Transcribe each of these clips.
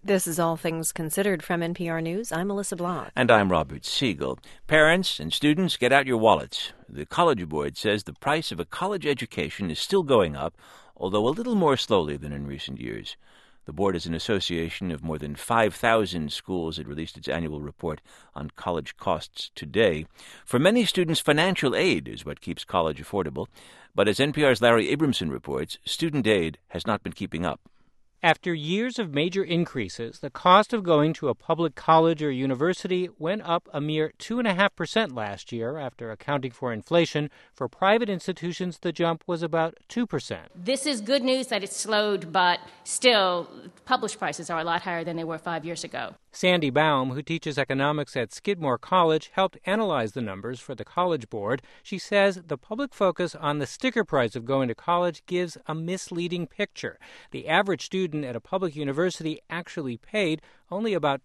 This is All Things Considered from NPR News. I'm Melissa Blanc. And I'm Robert Siegel. Parents and students, get out your wallets. The College Board says the price of a college education is still going up, although a little more slowly than in recent years. The board is an association of more than 5,000 schools. It released its annual report on college costs today. For many students, financial aid is what keeps college affordable. But as NPR's Larry Abramson reports, student aid has not been keeping up. After years of major increases, the cost of going to a public college or university went up a mere 2.5% last year after accounting for inflation. For private institutions, the jump was about 2%. This is good news that it's slowed, but still, published prices are a lot higher than they were 5 years ago. Sandy Baum, who teaches economics at Skidmore College, helped analyze the numbers for the College Board. She says the public focus on the sticker price of going to college gives a misleading picture. The average student at a public university actually paid only about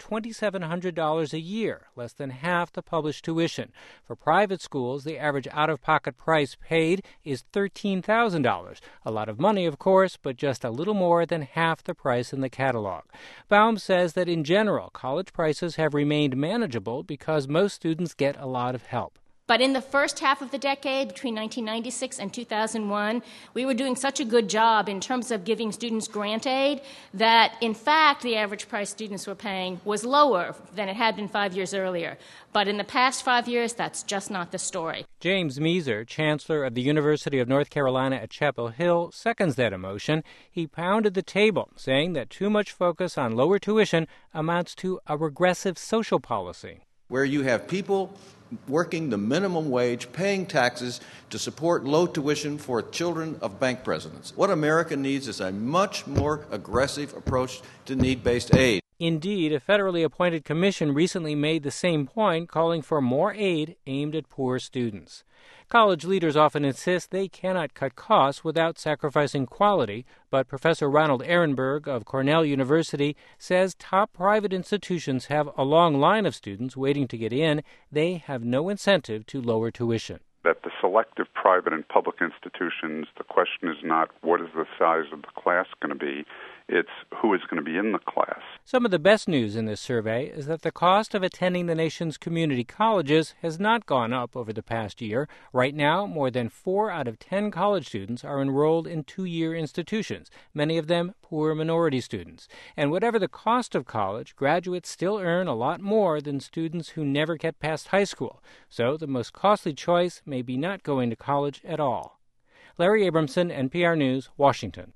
$2,700 a year, less than half the published tuition. For private schools, the average out-of-pocket price paid is $13,000. A lot of money, of course, but just a little more than half the price in the catalog. Baum says that in general, college prices have remained manageable because most students get a lot of help. But in the first half of the decade, between 1996 and 2001, we were doing such a good job in terms of giving students grant aid that, in fact, the average price students were paying was lower than it had been 5 years earlier. But in the past 5 years, that's just not the story. James Measer, chancellor of the University of North Carolina at Chapel Hill, seconds that emotion. He pounded the table, saying that too much focus on lower tuition amounts to a regressive social policy. Where you have people working the minimum wage, paying taxes to support low tuition for children of bank presidents. What America needs is a much more aggressive approach to need-based aid. Indeed, a federally appointed commission recently made the same point, calling for more aid aimed at poor students. College leaders often insist they cannot cut costs without sacrificing quality, but Professor Ronald Ehrenberg of Cornell University says top private institutions have a long line of students waiting to get in. They have no incentive to lower tuition. That the selective private and public institutions, the question is not what is the size of the class going to be, it's who is going to be in the class. Some of the best news in this survey is that the cost of attending the nation's community colleges has not gone up over the past year. Right now, more than 4 out of 10 college students are enrolled in two-year institutions, many of them poor minority students. And whatever the cost of college, graduates still earn a lot more than students who never get past high school. So the most costly choice may be not going to college at all. Larry Abramson, NPR News, Washington.